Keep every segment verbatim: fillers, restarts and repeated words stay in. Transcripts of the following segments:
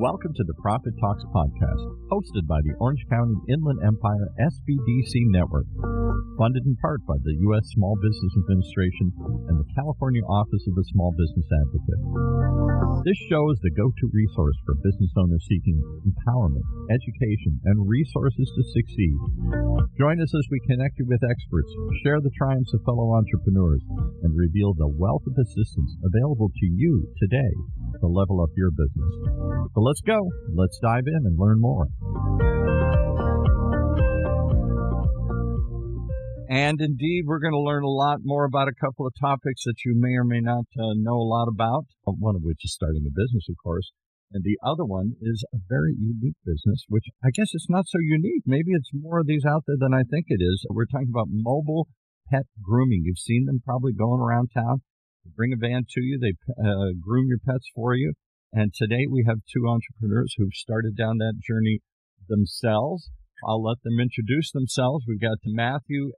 Welcome to the Profit Talks podcast, hosted by the Orange County Inland Empire S B D C Network, funded in part by the U S Small Business Administration and the California Office of the Small Business Advocate. This show is the go-to resource for business owners seeking empowerment, education, and resources to succeed. Join us as we connect you with experts, share the triumphs of fellow entrepreneurs, and reveal the wealth of assistance available to you today to level up your business. So let's go. Let's dive in and learn more. And indeed, we're going to learn a lot more about a couple of topics that you may or may not uh, know a lot about, one of which is starting a business, of course. And the other one is a very unique business, which I guess it's not so unique. Maybe it's more of these out there than I think it is. We're talking about mobile pet grooming. You've seen them probably going around town. They bring a van to you. They uh, groom your pets for you. And today we have two entrepreneurs who've started down that journey themselves. I'll let them introduce themselves. We've got Matthew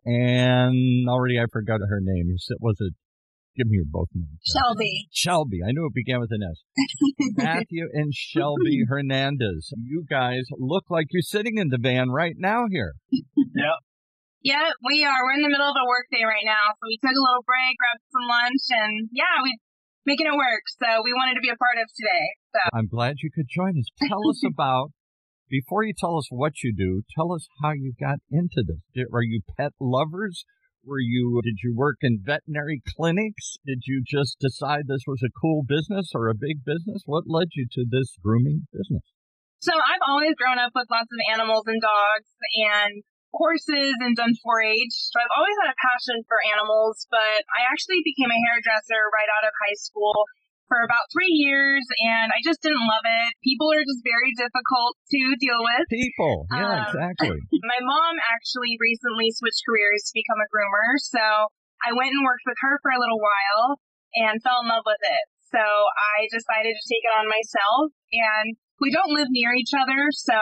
and already I forgot her name. Was it? Give me your both names. Shelby. Shelby. I knew it began with an S. Matthew and Shelby Hernandez. You guys look like you're sitting in the van right now here. Yep. Yeah, we are. We're in the middle of a work day right now. So we took a little break, grabbed some lunch, and yeah, we're making it work. So we wanted to be a part of today. So I'm glad you could join us. Tell us about, before you tell us what you do, tell us how you got into this. Did, are you pet lovers? Were you, did you work in veterinary clinics? Did you just decide this was a cool business or a big business? What led you to this grooming business? So I've always grown up with lots of animals and dogs and horses and done four H. So I've always had a passion for animals, but I actually became a hairdresser right out of high school for about three years, and I just didn't love it. People are just very difficult to deal with. People, yeah, um, exactly. My mom actually recently switched careers to become a groomer, so I went and worked with her for a little while and fell in love with it. So I decided to take it on myself, and we don't live near each other, so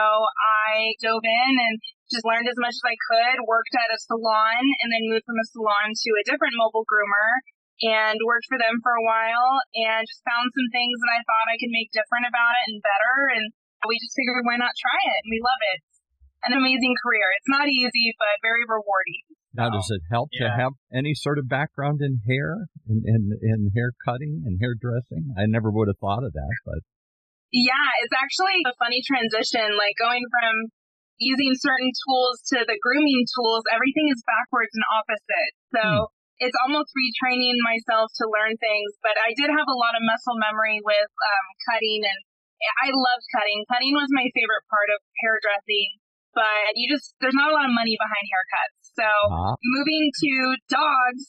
I dove in and just learned as much as I could, worked at a salon, and then moved from a salon to a different mobile groomer, and worked for them for a while and just found some things that I thought I could make different about it and better. And we just figured, why not try it? And we love it. It's an amazing career. It's not easy, but very rewarding. Now, does it help yeah. to have any sort of background in hair and in, in, in hair cutting and hairdressing? I never would have thought of that, but. Yeah, it's actually a funny transition, like going from using certain tools to the grooming tools. Everything is backwards and opposite. So hmm. It's almost retraining myself to learn things, but I did have a lot of muscle memory with um, cutting, and I loved cutting. Cutting was my favorite part of hairdressing, but you just, there's not a lot of money behind haircuts. So uh-huh. Moving to dogs,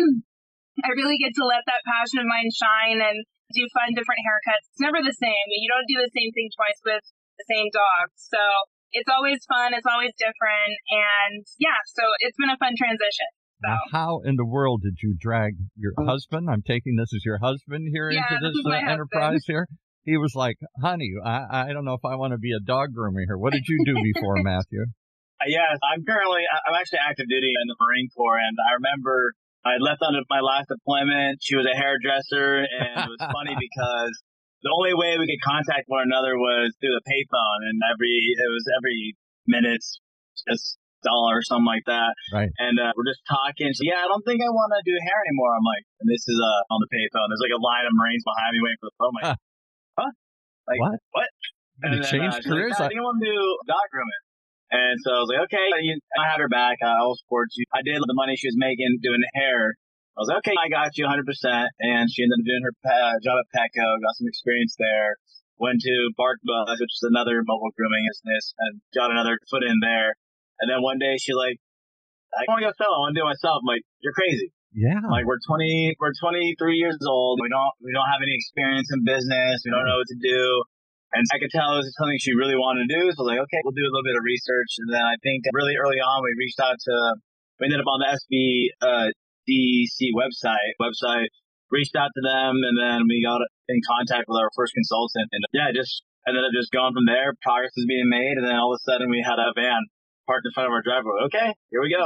I really get to let that passion of mine shine and do fun, different haircuts. It's never the same. You don't do the same thing twice with the same dog. So it's always fun. It's always different. And yeah, so it's been a fun transition. So. Now, how in the world did you drag your husband? I'm taking this as your husband here yeah, into this, this uh, enterprise here. He was like, honey, I, I don't know if I want to be a dog groomer here. What did you do before, Matthew? Uh, yes, I'm currently, I'm actually active duty in the Marine Corps, and I remember I left on my last deployment. She was a hairdresser, and it was funny because the only way we could contact one another was through the payphone, and every, it was every minute, just dollar or something like that. Right. And uh, we're just talking. So, yeah, I don't think I want to do hair anymore. I'm like, and this is uh, on the payphone. There's like a line of Marines behind me waiting for the phone. I'm like, huh? huh? Like, what? What? And you changed uh, careers? Like, I think I want to do dog grooming. And so I was like, okay, I had her back. I will support you. I did the money she was making doing hair. I was like, okay, I got you one hundred percent. And she ended up doing her uh, job at Petco, got some experience there. Went to Bark Buzz, which is another mobile grooming business, and got another foot in there. And then one day she's like, I want to go sell. I want to do it myself. I'm like, you're crazy. Yeah. Like we're twenty, we're twenty-three years old. We don't, we don't have any experience in business. We don't know what to do. And I could tell this is something she really wanted to do. So I was like, okay, we'll do a little bit of research. And then I think really early on, we reached out to, we ended up on the S B D C website, website, reached out to them. And then we got in contact with our first consultant. And yeah, just ended up just going from there. Progress was being made. And then all of a sudden we had a van parked in front of our driveway. Okay, here we go.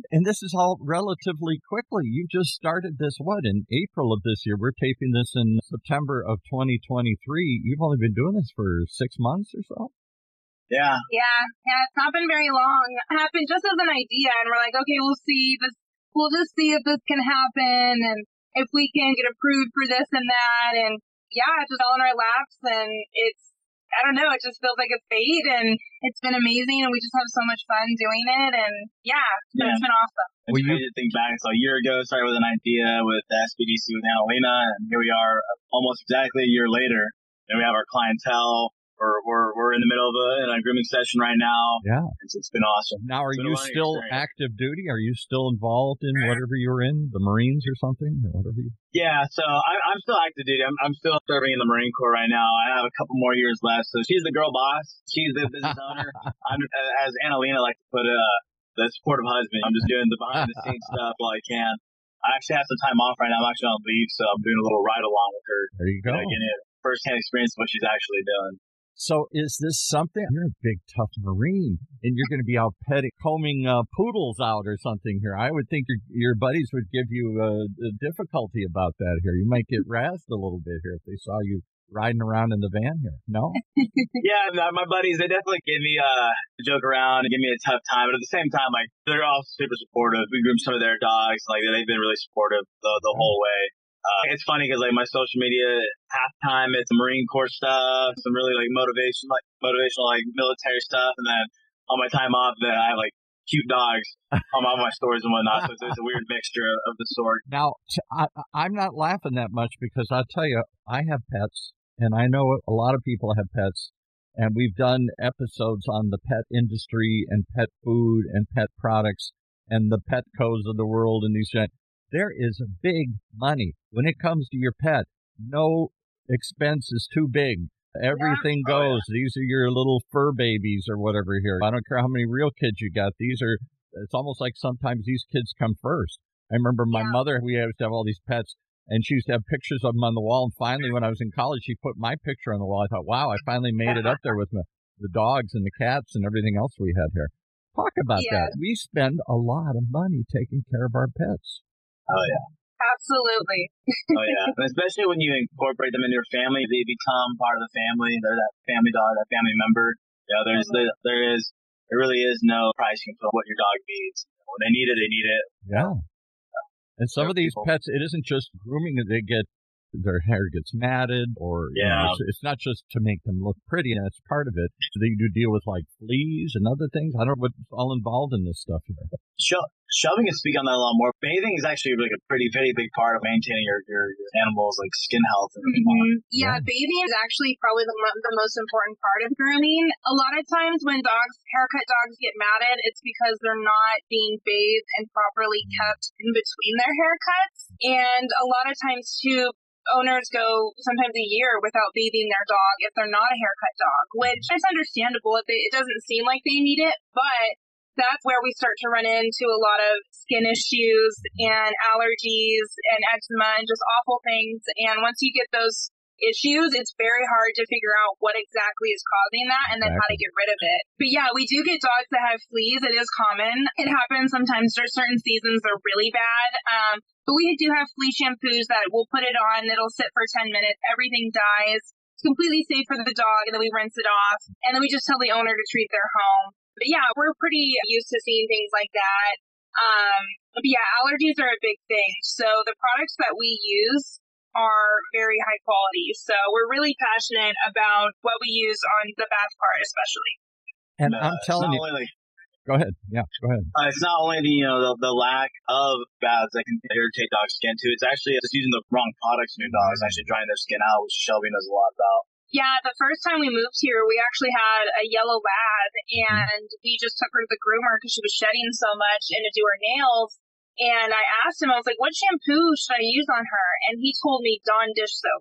and this is all relatively quickly. You just started this, what, in April of this year? We're taping this in September of twenty twenty-three. You've only been doing this for six months or so? Yeah. Yeah. Yeah. It's not been very long. It happened just as an idea, and we're like, okay, we'll see this. We'll just see if this can happen, and if we can get approved for this and that. And yeah, it's just all in our laps, and it's, I don't know, it just feels like it's fate, and it's been amazing, and we just have so much fun doing it, and yeah, yeah. It's been awesome. It's crazy to think back. So a year ago, started with an idea with the S B D C with Annalena, and here we are almost exactly a year later, and we have our clientele. We're, we're, we're in the middle of a, a grooming session right now. Yeah. It's, it's been awesome. Now, are you still experience. active duty? Are you still involved in whatever you were in, the Marines or something, or whatever you? Yeah, so I, I'm still active duty. I'm, I'm still serving in the Marine Corps right now. I have a couple more years left. So she's the girl boss. She's the business owner. I'm, as Annalena likes to put it, uh, the supportive husband. I'm just doing the behind the scenes stuff while I can. I actually have some time off right now. I'm actually on leave, so I'm doing a little ride along with her. There you go. You know, getting a first-hand experience of what she's actually doing. So is this something? You're a big, tough Marine, and you're going to be out petting, combing uh, poodles out or something here. I would think your your buddies would give you uh, a difficulty about that here. You might get razzed a little bit here if they saw you riding around in the van here. No? Yeah, my buddies, they definitely give me uh, a joke around and give me a tough time. But at the same time, like, they're all super supportive. We groom some of their dogs. Like, they've been really supportive the, the whole way. Uh, it's funny because like my social media, half time it's Marine Corps stuff, some really like motivation, like motivational like military stuff, and then on my time off, then I have like cute dogs on all my stories and whatnot. So it's, it's a weird mixture of, of the sort. Now I, I'm not laughing that much because I'll tell you, I have pets, and I know a lot of people have pets, and we've done episodes on the pet industry and pet food and pet products and the Petcos of the world and these. There is big money when it comes to your pet. No expense is too big. Everything yeah. goes. Oh, yeah. These are your little fur babies or whatever here. I don't care how many real kids you got. These are, it's almost like sometimes these kids come first. I remember my yeah. mother, we used to have all these pets, and she used to have pictures of them on the wall. And finally, when I was in college, she put my picture on the wall. I thought, wow, I finally made it up there with my, the dogs and the cats and everything else we had here. Talk about yeah. that. We spend a lot of money taking care of our pets. Oh, yeah. Absolutely. Oh, yeah. And especially when you incorporate them into your family, they become part of the family. They're that family dog, that family member. You know, there's, mm-hmm. there, there is, there really is no pricing for what your dog needs. When they need it, they need it. Yeah. So, and some of these people. pets, it isn't just grooming that they get, their hair gets matted, or yeah. you know, it's, it's not just to make them look pretty, and that's part of it. So they do deal with like fleas and other things. I don't know what's all involved in this stuff here. Sure. Shelby can speak on that a lot more. Bathing is actually like a pretty, very big part of maintaining your, your, your animals' like skin health. And mm-hmm. Yeah, yeah, bathing is actually probably the, mo- the most important part of grooming. A lot of times when dogs, haircut dogs get matted, it's because they're not being bathed and properly kept in between their haircuts. And a lot of times too, owners go sometimes a year without bathing their dog if they're not a haircut dog, which is understandable. If they, it doesn't seem like they need it, but that's where we start to run into a lot of skin issues and allergies and eczema and just awful things. And once you get those issues, it's very hard to figure out what exactly is causing that and then exactly. how to get rid of it. But yeah, we do get dogs that have fleas. It is common. It happens sometimes. There's certain seasons they're really bad. Um, but we do have flea shampoos that we'll put it on. It'll sit for ten minutes. Everything dies. It's completely safe for the dog, and then we rinse it off. And then we just tell the owner to treat their home. But yeah, we're pretty used to seeing things like that. Um, but yeah, allergies are a big thing. So the products that we use are very high quality. So we're really passionate about what we use on the bath part, especially. And uh, I'm telling you, like, go ahead. Yeah, go ahead. Uh, it's not only the you know the, the lack of baths that can irritate dogs' skin too. It's actually just using the wrong products in your dogs, actually drying their skin out, which Shelby knows a lot about. Yeah, the first time we moved here, we actually had a yellow lab, and we just took her to the groomer because she was shedding so much and to do her nails. And I asked him, I was like, what shampoo should I use on her? And he told me Dawn dish soap.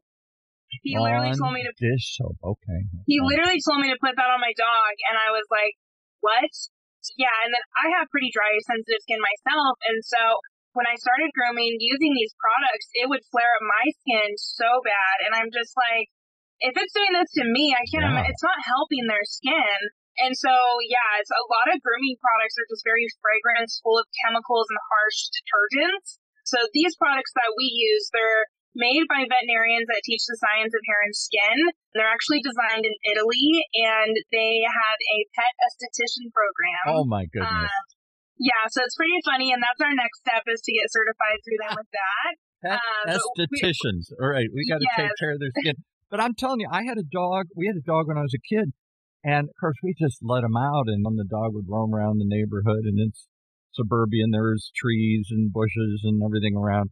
He Dawn literally told me to dish soap. Okay. He oh. literally told me to put that on my dog, and I was like, what? Yeah, and then I have pretty dry, sensitive skin myself, and so when I started grooming using these products, it would flare up my skin so bad, and I'm just like, if it's doing this to me, I can't. Yeah. It's not helping their skin. And so, yeah, it's a lot of grooming products are just very fragrant, full of chemicals and harsh detergents. So these products that we use, they're made by veterinarians that teach the science of hair and skin. They're actually designed in Italy, and they have a pet esthetician program. Oh, my goodness. Um, yeah, so it's pretty funny, and that's our next step is to get certified through them with that. Pet um, estheticians. All right, we got to yes. take care of their skin. But I'm telling you, I had a dog. We had a dog when I was a kid. And, of course, we just let him out, and the dog would roam around the neighborhood, and it's suburban. There's trees and bushes and everything around.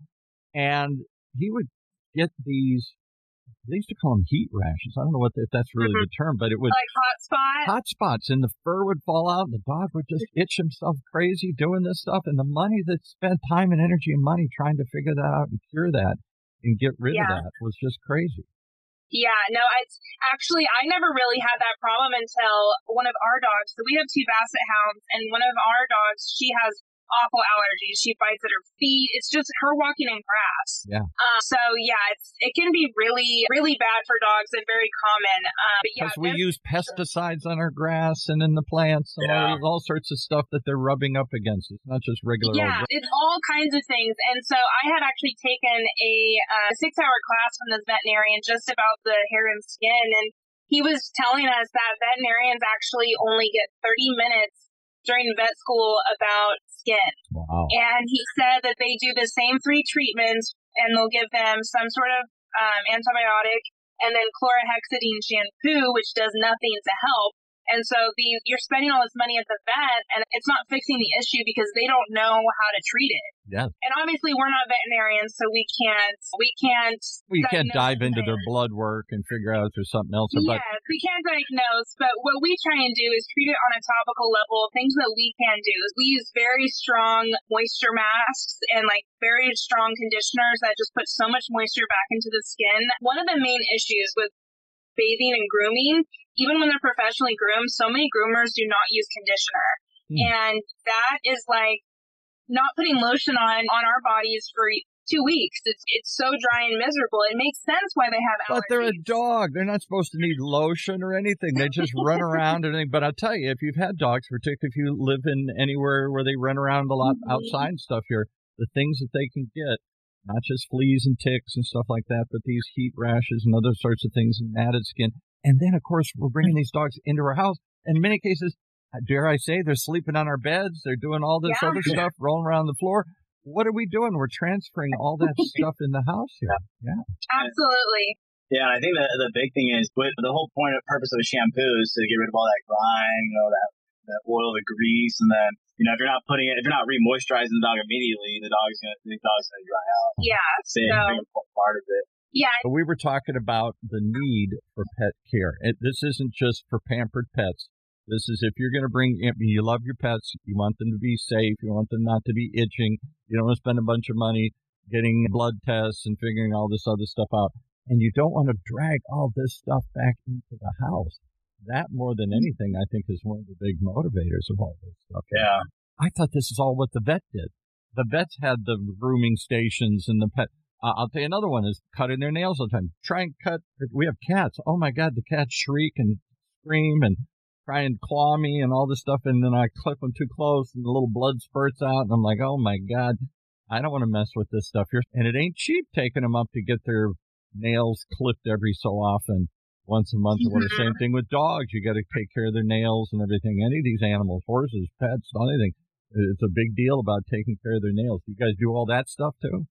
And he would get these, they used to call them heat rashes. I don't know what if that's really mm-hmm. the term, but it would. Like hot spots? Hot spots, and the fur would fall out, and the dog would just itch himself crazy doing this stuff. And the money that spent time and energy and money trying to figure that out and cure that and get rid yeah. of that was just crazy. Yeah, no, it's actually, I never really had that problem until one of our dogs, so we have two Basset Hounds, and one of our dogs, she has awful allergies. She bites at her feet. It's just her walking in grass. Yeah. Uh, so, yeah, it's it can be really, really bad for dogs and very common. Uh, but yeah, because we use pesticides on our grass and in the plants and yeah. all, all sorts of stuff that they're rubbing up against. It's not just regular Yeah, old... it's all kinds of things. And so I had actually taken a uh, six-hour class from this veterinarian just about the hair and skin, and he was telling us that veterinarians actually only get thirty minutes during vet school about skin. Wow. And he said that they do the same three treatments, and they'll give them some sort of um, antibiotic and then chlorhexidine shampoo, which does nothing to help. And so the, you're spending all this money at the vet, and it's not fixing the issue because they don't know how to treat it. Yeah. And obviously, we're not veterinarians, so we can't we can't we can't dive into it. their blood work and figure out if there's something else. Yes, but we can't diagnose, but what we try and do is treat it on a topical level. Things that we can do is we use very strong moisture masks and like very strong conditioners that just put so much moisture back into the skin. One of the main issues with bathing and grooming, even when they're professionally groomed, so many groomers do not use conditioner. Hmm. And that is like not putting lotion on, on our bodies for two weeks. It's it's so dry and miserable. It makes sense why they have allergies. But they're a dog. They're not supposed to need lotion or anything. They just run around and everything. But I'll tell you, if you've had dogs, particularly if you live in anywhere where they run around a lot mm-hmm. outside and stuff here, the things that they can get, not just fleas and ticks and stuff like that, but these heat rashes and other sorts of things and matted skin. And then, of course, we're bringing these dogs into our house. In many cases, dare I say, they're sleeping on our beds. They're doing all this yeah. other stuff, rolling around the floor. What are we doing? We're transferring all that stuff in the house here. Yeah. Absolutely. Yeah, and I think the the big thing is with the whole point of purpose of a shampoo is to get rid of all that grime, you know, that that oil, the grease, and then you know if you're not putting it, if you're not re-moisturizing the dog immediately, the dog's gonna the dog's gonna dry out. Yeah, that's a big important part of it. Yeah. We were talking about the need for pet care. It, this isn't just for pampered pets. This is if you're going to bring, I mean, you love your pets, you want them to be safe, you want them not to be itching, you don't want to spend a bunch of money getting blood tests and figuring all this other stuff out, and you don't want to drag all this stuff back into the house. That, more than anything, I think is one of the big motivators of all this stuff. Yeah. I thought this is all what the vet did. The vets had the grooming stations and the pet. Uh, I'll tell you another one is cutting their nails all the time. Try and cut. We have cats. Oh, my God, the cats shriek and scream and try and claw me and all this stuff. And then I clip them too close and the little blood spurts out. And I'm like, oh, my God, I don't want to mess with this stuff here. And it ain't cheap taking them up to get their nails clipped every so often, once a month. Or the same thing with dogs. You got to take care of their nails and everything. Any of these animals, horses, pets, anything. It's a big deal about taking care of their nails. You guys do all that stuff, too?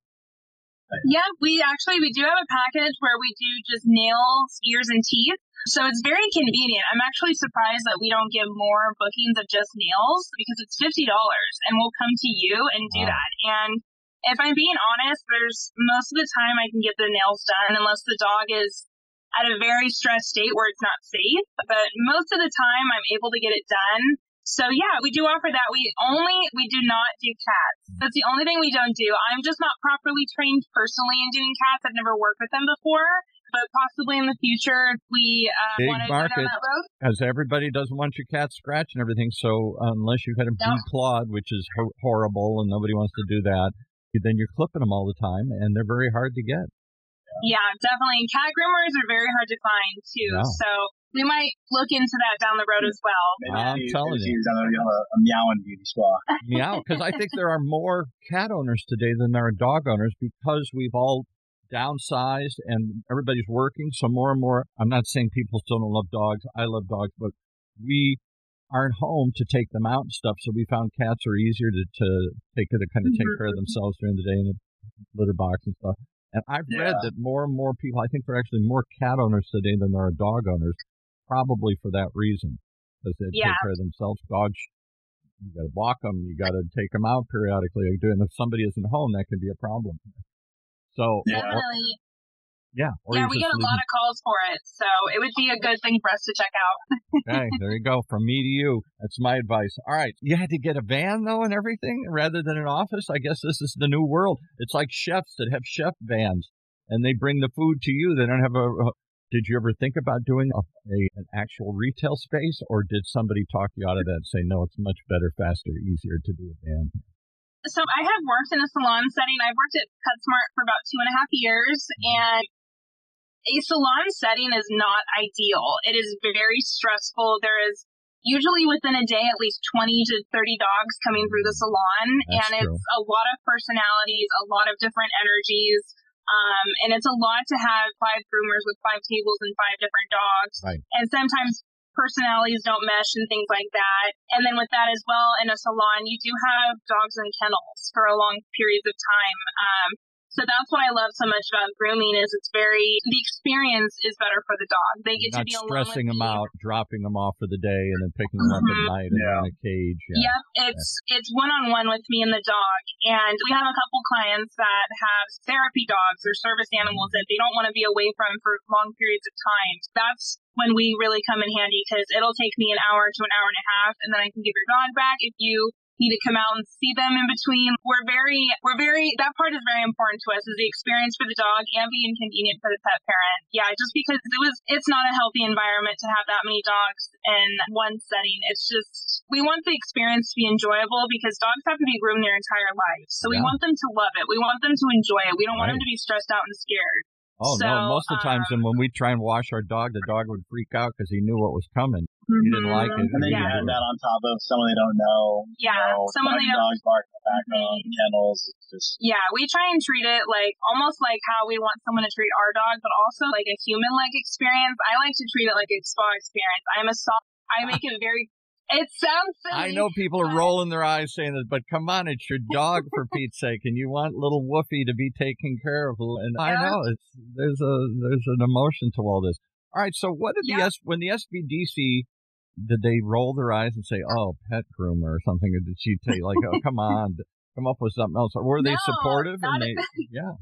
Yeah, we actually, we do have a package where we do just nails, ears, and teeth. So it's very convenient. I'm actually surprised that we don't get more bookings of just nails because it's fifty dollars and we'll come to you and do wow. that. And if I'm being honest, there's most of the time I can get the nails done unless the dog is at a very stressed state where it's not safe. But most of the time I'm able to get it done. So yeah, we do offer that. We only, we do not do cats. That's the only thing we don't do. I'm just not properly trained personally in doing cats. I've never worked with them before, but possibly in the future if we uh, want to go down that road. As everybody doesn't want your cat scratched and everything, so unless you've had them no. declawed, which is ho- horrible and nobody wants to do that, then you're clipping them all the time and they're very hard to get. Yeah, definitely. Cat groomers are very hard to find too. Yeah. So we might look into that down the road as well. Maybe I'm you, telling maybe you. you're gonna have a, a meowing beauty spa. Meow, because I think there are more cat owners today than there are dog owners because we've all downsized and everybody's working. So more and more, I'm not saying people still don't love dogs. I love dogs, but we aren't home to take them out and stuff. So we found cats are easier to, to take to kind of take care of themselves during the day in a litter box and stuff. And I've Yeah. read that more and more people, I think there are actually more cat owners today than there are dog owners, probably for that reason, because they Yeah. take care of themselves. Dogs, you got to walk them, you got to take them out periodically. And if somebody isn't home, that can be a problem. So, Yeah. or- Definitely. yeah. Or Yeah, you we just get a leave lot of calls for it, so it would be a good thing for us to check out. Okay, there you go. From me to you. That's my advice. All right. You had to get a van, though, and everything rather than an office? I guess this is the new world. It's like chefs that have chef vans, and they bring the food to you. They don't have a. a did you ever think about doing a, a an actual retail space, or did somebody talk you out of that and say, no, it's much better, faster, easier to do a van? So I have worked in a salon setting. I've worked at PetSmart for about two and a half years, and a salon setting is not ideal. It is very stressful. There is usually within a day at least twenty to thirty dogs coming through the salon, That's and true. it's a lot of personalities, a lot of different energies. Um, and it's a lot to have five groomers with five tables and five different dogs. Right. And sometimes personalities don't mesh and things like that. And then with that as well, in a salon, you do have dogs in kennels for a long periods of time. Um, so that's what I love so much about grooming is it's very, the experience is better for the dog. They get Not to be alone stressing with them you. out, dropping them off for the day, and then picking them up at Mhm. night and Yeah. in a cage. Yeah. Yep, it's it's one on one with me and the dog, and we have a couple clients that have therapy dogs or service animals that they don't want to be away from for long periods of time. That's when we really come in handy because it'll take me an hour to an hour and a half, and then I can give your dog back if you need to come out and see them in between. We're very, we're very, that part is very important to us is the experience for the dog and be inconvenient for the pet parent. Yeah, just because it was, it's not a healthy environment to have that many dogs in one setting. It's just, we want the experience to be enjoyable because dogs have to be groomed their entire life. So we Yeah. want them to love it. We want them to enjoy it. We don't want Right. them to be stressed out and scared. Oh, So, no. Most of the times, um, and when we try and wash our dog, the dog would freak out because he knew what was coming. He didn't like it. And then you Yeah. add that on top of someone they don't know. Yeah, You know, someone they bunch of don't- dogs barking in the background, kennels. It's just Yeah, we try and treat it like almost like how we want someone to treat our dog, but also like a human-like experience. I like to treat it like a spa experience. I'm a soft. I make it very. It sounds I silly. know people are but- rolling their eyes saying this, but come on, it's your dog for Pete's sake, and you want little Woofy to be taken care of. And I Yeah. know it's there's a there's an emotion to all this. All right, so what did the Yeah. S when the S B D C did they roll their eyes and say, "Oh, pet groomer" or something, or did she say like, "Oh, come on, come up with something else"? Or were they No, supportive? And not they, at- yeah,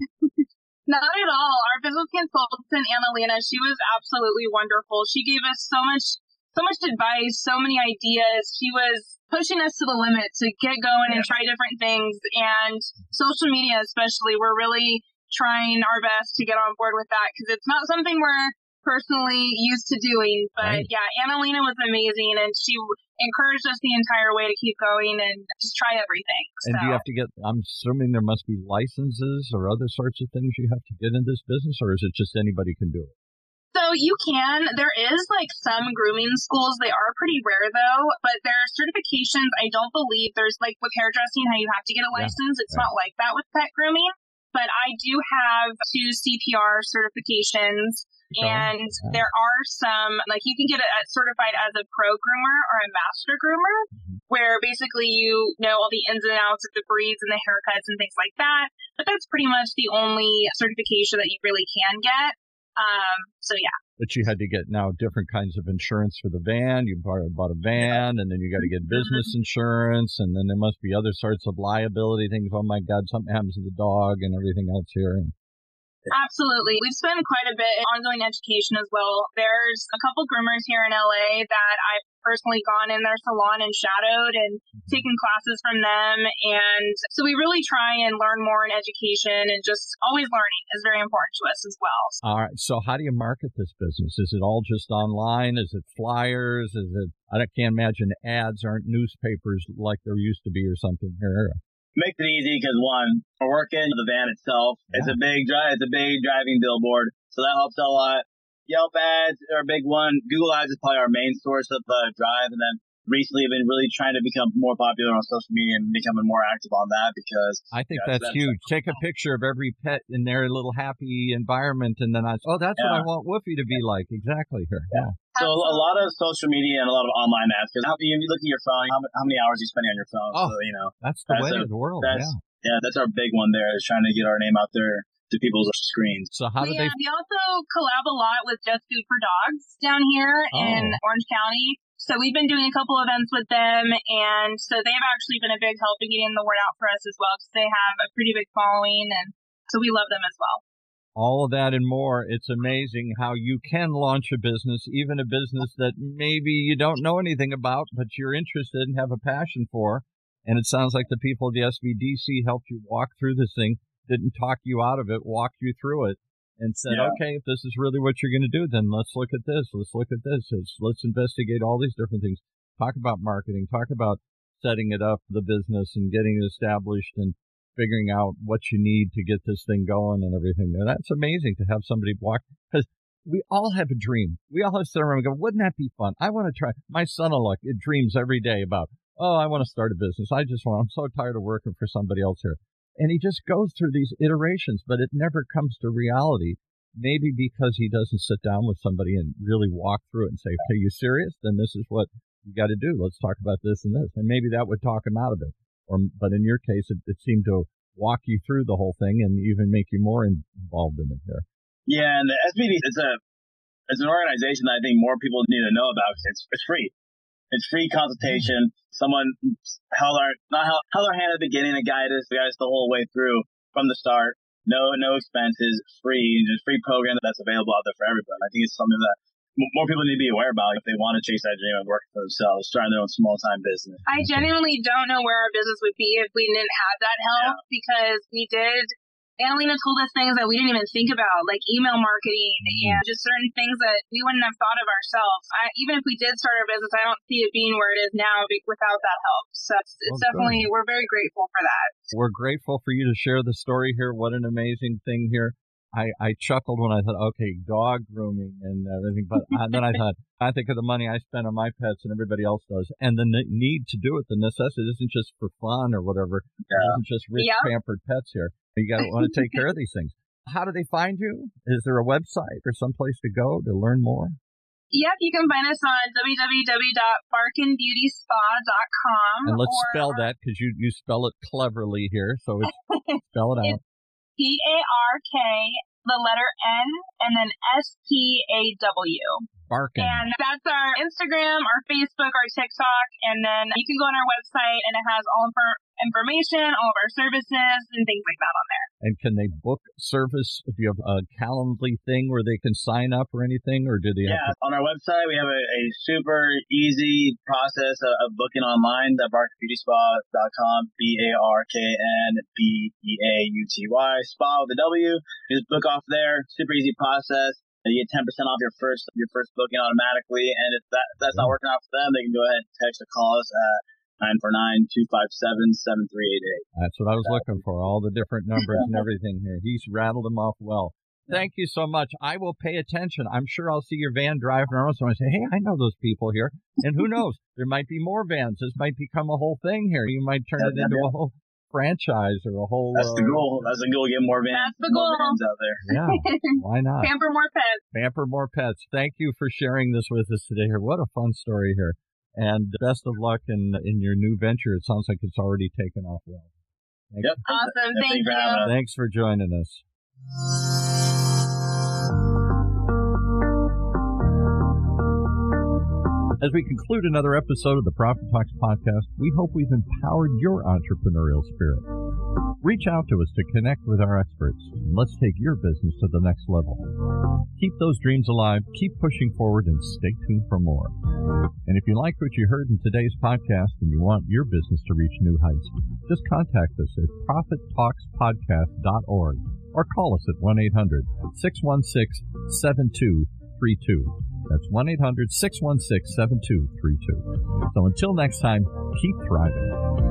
Not at all. Our business consultant, Annalena, she was absolutely wonderful. She gave us so much, so much advice, so many ideas. She was pushing us to the limit to get going and try different things. And social media, especially, we're really trying our best to get on board with that because it's not something we're personally used to doing. But Right. yeah, Annalena was amazing, and she encouraged us the entire way to keep going and just try everything. and so. do you have to get? I'm assuming there must be licenses or other sorts of things you have to get in this business, or is it just anybody can do it? So you can, there is like some grooming schools, they are pretty rare though, but there are certifications. I don't believe there's like with hairdressing, how you have to get a Yeah, license. It's right. not like that with pet grooming, but I do have two C P R certifications. Okay. And Yeah. there are some, like you can get it certified as a pro groomer or a master groomer, Mhm. where basically you know all the ins and outs of the breeds and the haircuts and things like that. But that's pretty much the only certification that you really can get. Um, so yeah. But you had to get now different kinds of insurance for the van. You bought, bought a van, and then you got to get business insurance, and then there must be other sorts of liability things. Oh my God, something happens to the dog and everything else here. Absolutely. We've spent quite a bit in ongoing education as well. There's a couple groomers here in L A that I've personally gone in their salon and shadowed and taken classes from them. And so we really try and learn more in education, and just always learning is very important to us as well. All right. So how do you market this business? Is it all just online? Is it flyers? Is it, I can't imagine ads aren't newspapers like there used to be or something here. makes it easy because one, we're working the van itself. It's Yeah. a big drive. It's a big driving billboard, so that helps a lot. Yelp ads are a big one. Google ads is probably our main source of uh, drive. And then recently I've been really trying to become more popular on social media and becoming more active on that because I think yeah, that's, that's huge. Take a picture of every pet in their little happy environment, and then I, oh, that's yeah. what I want Woofy to be like. Exactly here. Yeah. yeah. So a lot of social media and a lot of online ads. Because if you look at your phone, how, how many hours are you spending on your phone? Oh, so, you know, that's the that's way a, of the world. That's, yeah. Yeah, that's our big one there, is trying to get our name out there to people's screens. So how do we, they? Uh, we also collab a lot with Just Food for Dogs down here oh. in Orange County. So we've been doing a couple events with them, and so they've actually been a big help in getting the word out for us as well, because they have a pretty big following, and so we love them as well. All of that and more. It's amazing how you can launch a business, even a business that maybe you don't know anything about, but you're interested and have a passion for. And it sounds like the people of the S B D C helped you walk through this thing, didn't talk you out of it, walked you through it, and said, yeah. okay, if this is really what you're going to do, then let's look at this. Let's look at this. Let's, let's investigate all these different things. Talk about marketing. Talk about setting it up, the business, and getting it established and figuring out what you need to get this thing going and everything. Now, that's amazing to have somebody walk, because we all have a dream. We all have to sit around and go, wouldn't that be fun? I want to try. My son-in-law dreams every day about, oh, I want to start a business. I just want, I'm so tired of working for somebody else here. And he just goes through these iterations, but it never comes to reality. Maybe because he doesn't sit down with somebody and really walk through it and say, okay, you serious? Then this is what you got to do. Let's talk about this and this. And maybe that would talk him out of it. Or, but in your case, it, it seemed to walk you through the whole thing and even make you more involved in it here. Yeah, and the S B D, it's a it's an organization that I think more people need to know about. It's it's free. It's free consultation. Someone held our not held, held our hand at the beginning and guided us, guided us the whole way through from the start. No, no expenses, free. It's a free program that's available out there for everybody. I think it's something that more people need to be aware about if they want to chase that dream of working for themselves, starting their own small-time business. I genuinely don't know where our business would be if we didn't have that help, yeah. because we did. Annalena told us things that we didn't even think about, like email marketing mm-hmm. and just certain things that we wouldn't have thought of ourselves. I, even if we did start our business, I don't see it being where it is now without that help. So it's, it's well, definitely, good. We're very grateful for that. We're grateful for you to share the story here. What an amazing thing here. I, I chuckled when I thought, okay, dog grooming and everything, but I, then I thought, I think of the money I spend on my pets and everybody else does, and the ne- need to do it, the necessity isn't just for fun or whatever. Yeah. It isn't just rich, yeah. pampered pets here. You got to want to take care of these things. How do they find you? Is there a website or someplace to go to learn more? Yep, you can find us on w w w dot barkin beauty spa dot com. And let's or, spell that, because you, you spell it cleverly here, so it's, spell it out. P A R K, the letter N, and then S P A W. Barkin. And that's our Instagram, our Facebook, our TikTok, and then you can go on our website, and it has all of our information, all of our services, and things like that on there. And can they book service? Do you have a Calendly thing where they can sign up or anything, or do they yeah, have to- on our website, we have a, a super easy process of, of booking online, the barkin beauty spa dot com, B A R K N B E A U T Y, spa with a W. You just book off there, super easy process. You get ten percent off your first your first booking automatically, and if that if that's not working out for them, they can go ahead and text or call us at nine four nine, two five seven, seven three eight eight. That's what I was looking for, all the different numbers and everything here. He's rattled them off well. Thank you so much. I will pay attention. I'm sure I'll see your van driving around, so I say, hey, I know those people here. And who knows? There might be more vans. This might become a whole thing here. You might turn yeah, it into yeah. a whole franchise or a whole... That's uh, the goal. That's the goal, get more vans, That's the goal. more vans out there. Yeah, why not? Pamper more pets. Pamper more pets. Thank you for sharing this with us today here. What a fun story here. And best of luck in in your new venture. It sounds like it's already taken off well. Thanks. Yep. Awesome. Thank Thank you. you. Thanks for joining us. As we conclude another episode of the Profit Talks podcast, we hope we've empowered your entrepreneurial spirit. Reach out to us to connect with our experts, and let's take your business to the next level. Keep those dreams alive, keep pushing forward, and stay tuned for more. And if you like what you heard in today's podcast and you want your business to reach new heights, just contact us at profit talks podcast dot org or call us at one eight hundred, six one six, seven two three two. That's one eight hundred, six one six, seven two three two. So until next time, keep thriving.